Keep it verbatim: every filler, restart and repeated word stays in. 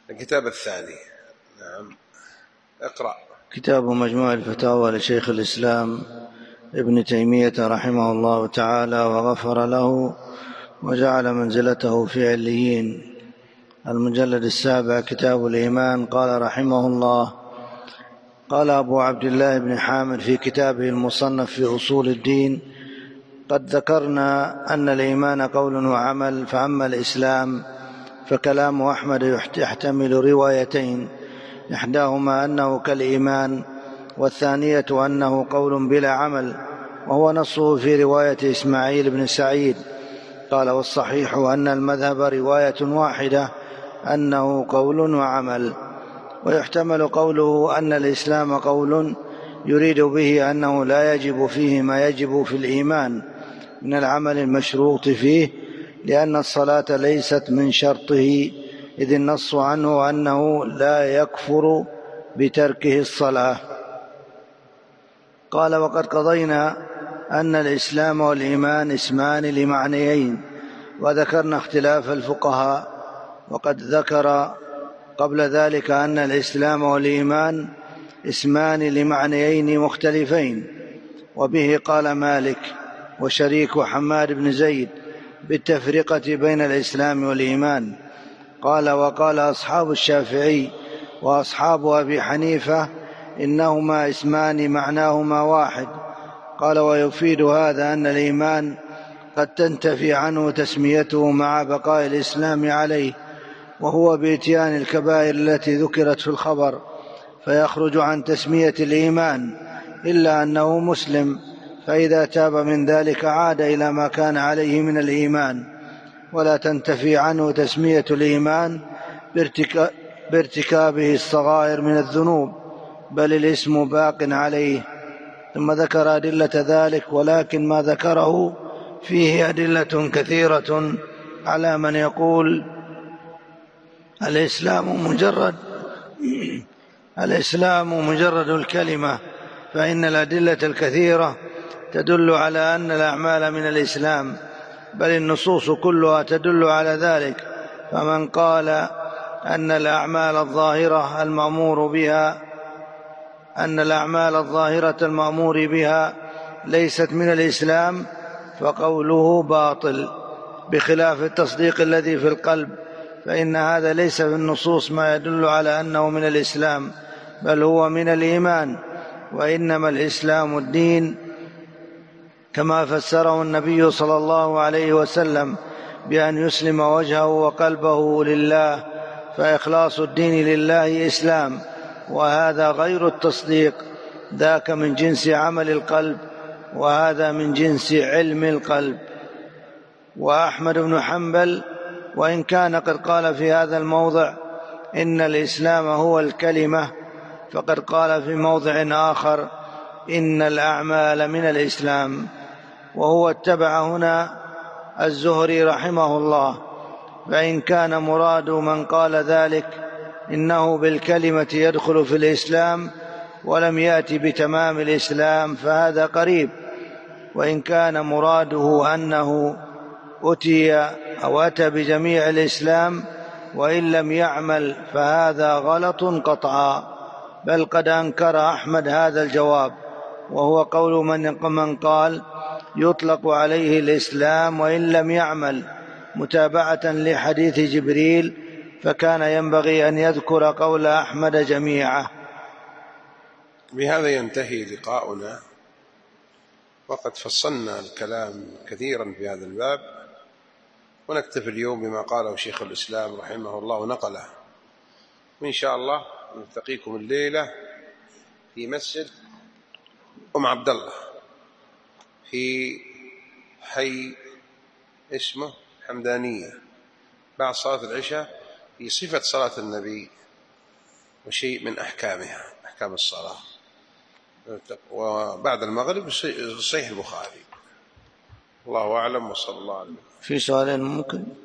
الكتاب الثاني. نعم، اقرأ. كتاب مجموع الفتاوى لشيخ الإسلام ابن تيمية رحمه الله تعالى وغفر له وجعل منزلته في عليين. المجلد السابع، كتاب الإيمان. قال رحمه الله: قال أبو عبد الله بن حامد في كتابه المصنف في أصول الدين: قد ذكرنا أن الإيمان قول وعمل، فأما الإسلام فكلام أحمد يحتمل روايتين، إحداهما أنه كالإيمان، والثانية أنه قول بلا عمل، وهو نصه في رواية إسماعيل بن سعيد. قال: والصحيح أن المذهب رواية واحدة أنه قول وعمل. ويحتمل قوله أن الإسلام قول يريد به أنه لا يجب فيه ما يجب في الإيمان من العمل المشروط فيه، لأن الصلاة ليست من شرطه، إذ النص عنه أنه لا يكفر بتركه الصلاة. قال: وقد قضينا أن الإسلام والإيمان اسمان لمعنيين، وذكرنا اختلاف الفقهاء. وقد ذكر قبل ذلك أن الإسلام والإيمان اسمان لمعنيين مختلفين، وبه قال مالك وشريك وحماد بن زيد بالتفرقة بين الإسلام والإيمان. قال: وقال أصحاب الشافعي وأصحاب أبي حنيفة إنهما اسمان معناهما واحد. قال: ويفيد هذا أن الإيمان قد تنتفي عنه تسميته مع بقاء الإسلام عليه، وهو بإتيان الكبائر التي ذكرت في الخبر، فيخرج عن تسمية الإيمان إلا أنه مسلم، فإذا تاب من ذلك عاد إلى ما كان عليه من الإيمان. ولا تنتفي عنه تسمية الإيمان بارتكابه الصغائر من الذنوب، بل الاسم باق عليه. ثم ذكر أدلة ذلك، ولكن ما ذكره فيه أدلة كثيرة على من يقول الإسلام مجرد الإسلام مجرد الكلمة، فإن الأدلة الكثيرة تدل على أن الأعمال من الإسلام، بل النصوص كلها تدل على ذلك. فمن قال أن الأعمال الظاهرة المأمور بها أن الأعمال الظاهرة المأمور بها ليست من الإسلام فقوله باطل، بخلاف التصديق الذي في القلب، فإن هذا ليس في النصوص ما يدل على أنه من الإسلام، بل هو من الإيمان. وإنما الإسلام الدين كما فسره النبي صلى الله عليه وسلم بأن يسلم وجهه وقلبه لله، فإخلاص الدين لله إسلام، وهذا غير التصديق، ذاك من جنس عمل القلب، وهذا من جنس علم القلب. وأحمد بن حنبل وإن كان قد قال في هذا الموضع إن الإسلام هو الكلمة، فقد قال في موضع آخر إن الأعمال من الإسلام، وهو اتبع هنا الزهري رحمه الله. فإن كان مراد من قال ذلك إنه بالكلمة يدخل في الإسلام ولم يأتي بتمام الإسلام فهذا قريب، وإن كان مراده أنه أتي أو أتى بجميع الإسلام وإن لم يعمل فهذا غلط قطعا، بل قد أنكر أحمد هذا الجواب، وهو قول من قال يطلق عليه الإسلام وإن لم يعمل، متابعة لحديث جبريل، فكان ينبغي أن يذكر قول أحمد جميعا. بهذا ينتهي لقاؤنا، وقد فصلنا الكلام كثيرا في هذا الباب، ونكتفي اليوم بما قاله شيخ الإسلام رحمه الله ونقله، وإن شاء الله نلتقيكم الليلة في مسجد أم عبد الله في حي اسمه حمدانية بعد صلاة العشاء، في صفة صلاة النبي وشيء من أحكامها، أحكام الصلاة، وبعد المغرب صحيح البخاري. الله أعلم، وصلى الله عليه وسلم. في سؤال ممكن